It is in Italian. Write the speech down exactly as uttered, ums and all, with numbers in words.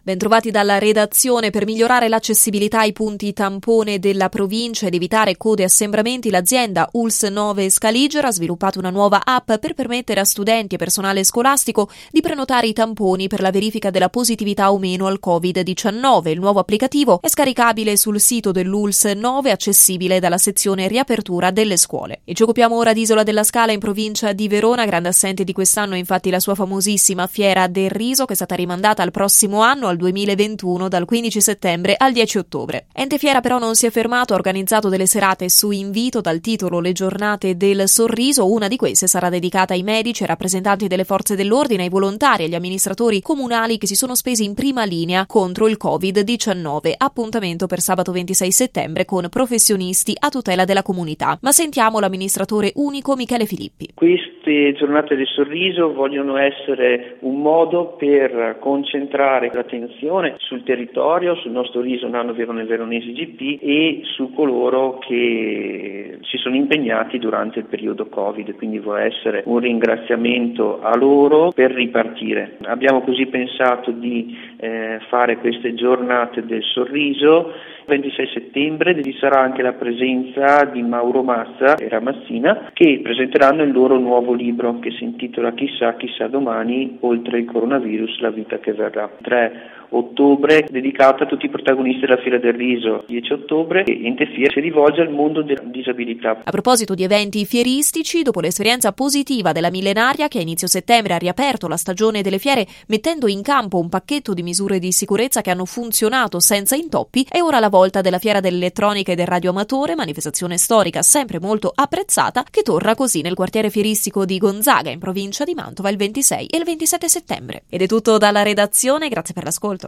Bentrovati dalla redazione. Per migliorare l'accessibilità ai punti tampone della provincia ed evitare code e assembramenti, l'azienda U L S nove Scaligera ha sviluppato una nuova app per permettere a studenti e personale scolastico di prenotare i tamponi per la verifica della positività o meno al covid diciannove. Il nuovo applicativo è scaricabile sul sito dell'U L S nove, accessibile dalla sezione riapertura delle scuole. E ci occupiamo ora di Isola della Scala, in provincia di Verona. Grande assente di quest'anno è infatti la sua famosissima Fiera del Riso, che è stata rimandata al prossimo anno, al duemilaventuno, dal quindici settembre al dieci ottobre. Ente Fiera però non si è fermato, ha organizzato delle serate su invito dal titolo Le giornate del sorriso. Una di queste sarà dedicata ai medici, ai rappresentanti delle forze dell'ordine, ai volontari e agli amministratori comunali che si sono spesi in prima linea contro il covid diciannove. Appuntamento per sabato ventisei settembre con professionisti a tutela della comunità. Ma sentiamo l'amministratore unico Michele Filippi. Queste giornate del sorriso vogliono essere un modo per concentrare l'attenzione sul territorio, sul nostro riso Nano Verona e Veronesi G P e su coloro che si sono impegnati durante il periodo Covid, quindi vuole essere un ringraziamento a loro per ripartire. Abbiamo così pensato di eh, fare queste giornate del sorriso. ventisei settembre ci sarà anche la presenza di Mauro Mazza e Ramazzina, che presenteranno il loro nuovo libro che si intitola Chissà, chissà domani, oltre il coronavirus, la vita che verrà. tre ottobre dedicato a tutti i protagonisti della Fiera del Riso. dieci ottobre Ente Fiera si rivolge al mondo della disabilità. A proposito di eventi fieristici, dopo l'esperienza positiva della Millenaria, che a inizio settembre ha riaperto la stagione delle fiere mettendo in campo un pacchetto di misure di sicurezza che hanno funzionato senza intoppi, è ora la volta della Fiera dell'Elettronica e del Radioamatore, manifestazione storica sempre molto apprezzata, che torna così nel quartiere fieristico di Gonzaga, in provincia di Mantova, il ventisei e il ventisette settembre. Ed è tutto dalla redazione, grazie per l'ascolto.